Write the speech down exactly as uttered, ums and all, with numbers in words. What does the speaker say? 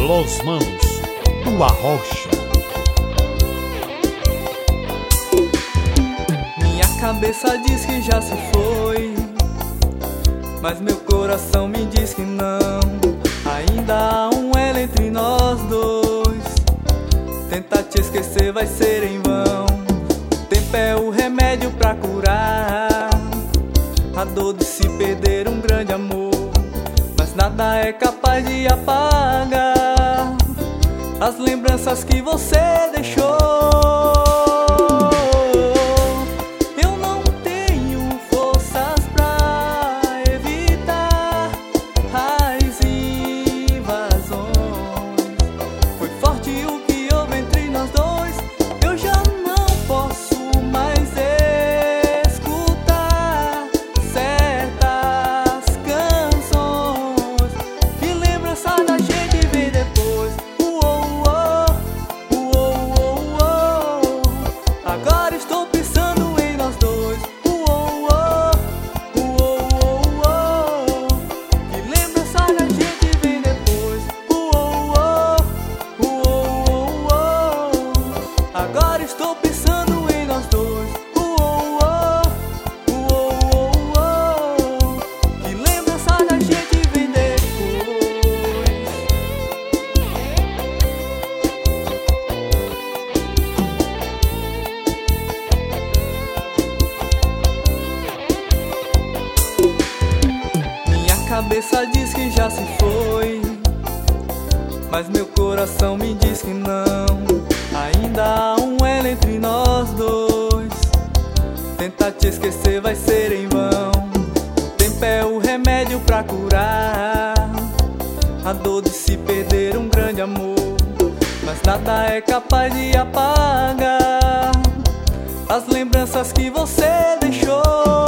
Los Manos, do Arrocha. Minha cabeça diz que já se foi, mas meu coração me diz que não. Ainda há um elo entre nós dois. Tentar te esquecer vai ser em vão. O tempo é o remédio pra curar a dor de se perder um grande amor, mas nada é capaz de apagar as lembranças que você deixou. Eu não tenho forças pra evitar as invasões. Foi forte o que houve entre nós dois. Eu já não posso mais escutar certas canções. Que lembrança da gente vem depois. Agora estou pensando em nós dois. Uou, uou, uou, uou. Que lembrança da gente vem depois. Uou, uou, uou. Agora estou pensando em nós dois. Uou, uou, uou. Que lembrança da gente vem depois. Cabeça diz que já se foi, mas meu coração me diz que não. Ainda há um elo entre nós dois. Tentar te esquecer vai ser em vão. O tempo é o remédio pra curar a dor de se perder um grande amor, mas nada é capaz de apagar as lembranças que você deixou.